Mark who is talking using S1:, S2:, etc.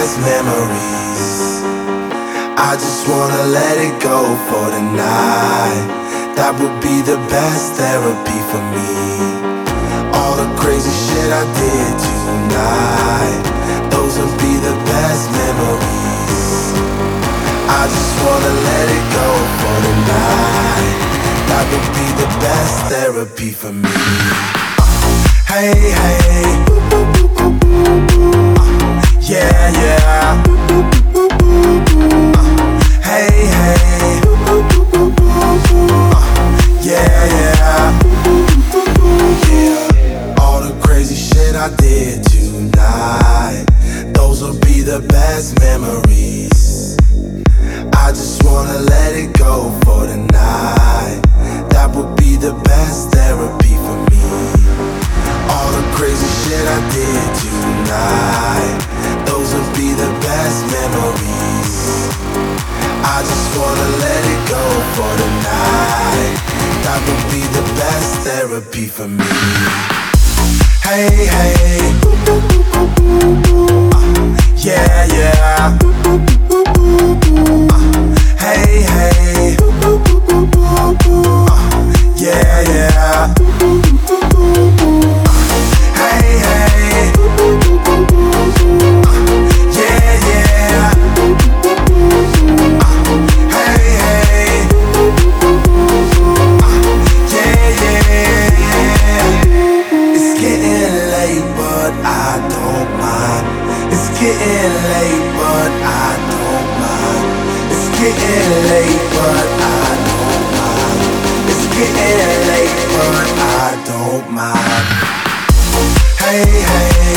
S1: best memories. I just wanna let it go for tonight. That would be the best therapy for me. All the crazy shit I did tonight, those would be the best memories. I just wanna let it go for tonight. That would be the best therapy for me. Hey, hey, yeah, yeah. Hey, hey, yeah, yeah. Yeah. All the crazy shit I did tonight, those will be the best memories. I just wanna let it go for tonight. That would be the best therapy for me. All the crazy shit I did tonight, those will be the best memories. I just wanna let it go for tonight. That would be the best therapy for me. Hey, hey, yeah, yeah. Hey, hey, yeah, yeah. Hey, hey, yeah, yeah. Hey, hey, yeah, yeah. It's getting late, but I don't mind. It's getting late, but I don't mind. It's getting late, but I don't mind. It's getting late, but I don't mind. Hey, hey.